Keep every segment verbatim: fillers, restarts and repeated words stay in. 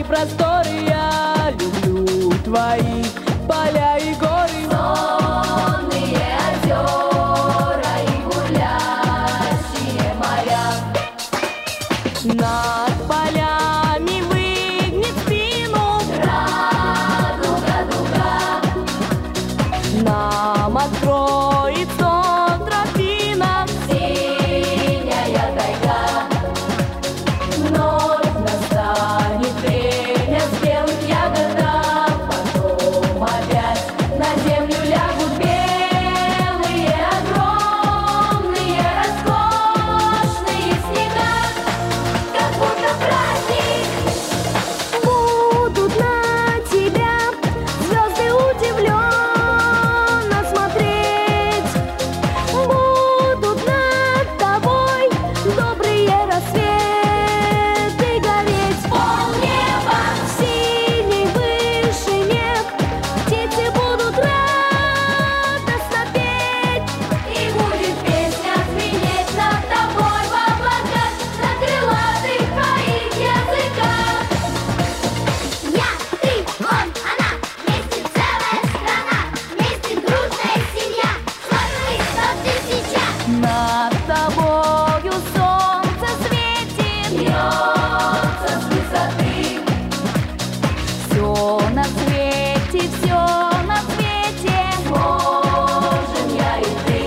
просторы, я люблю твои поля и горы. Сонные озера и бурлящие моря. Над полями выгнет спину Радуга, дуга. нам откроет сон тропинок. Синяя тайга. Вновь настанет время спелых ягодок. Потом опять на землю лягут белые, огромные, роскошные снега. Как будто праздник. Будут на тебя звезды удивленно смотреть. Будут над тобой добрые рассветы гореть. Полнеба. В синей вышине птицы будут радостно петь. И будет песня звенеть над тобой в облаках, на крылатых твоих языках. Я, ты, он, она, вместе целая страна, вместе дружная семья, сложилась на тысяча. Над тобою солнце светит, Льется с высоты. все на свете, все на свете. Можем я и ты.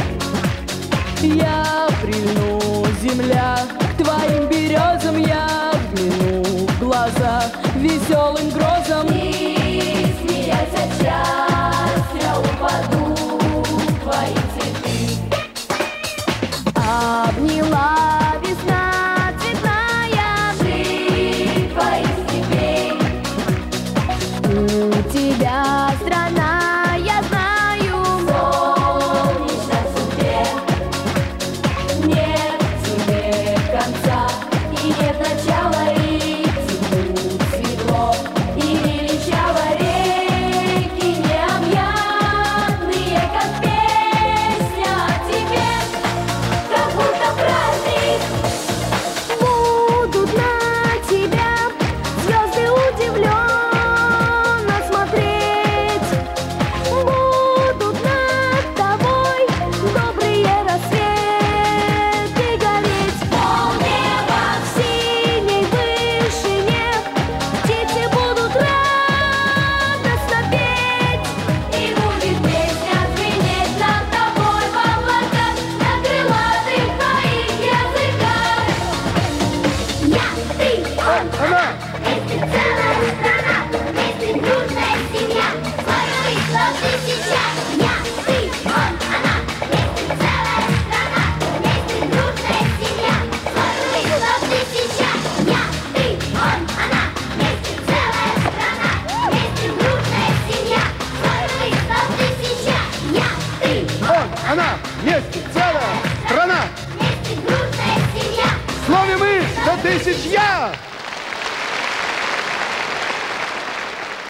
Я прильну, земля, к твоим березам, я взгляну в глаза веселым грозам. И смеясь от счастья упаду в твои цветы. Обняла весна цветная, Жить твоих степей. у тебя страна, я знаю. Солнечной судьбе. Нет тебе конца и нет начала, и текут светло и величаво реки необъятные, как песня о тебе. Как будто праздник. Будут на тебя звезды удивленно смотреть. Будут над тобой добрые рассветы гореть. Полнеба. В синей вышине птицы будут радостно петь. И будет песня звенеть над тобой в облаках, на крылатых твоих языках. Я, ты, он, она, вместе целая страна.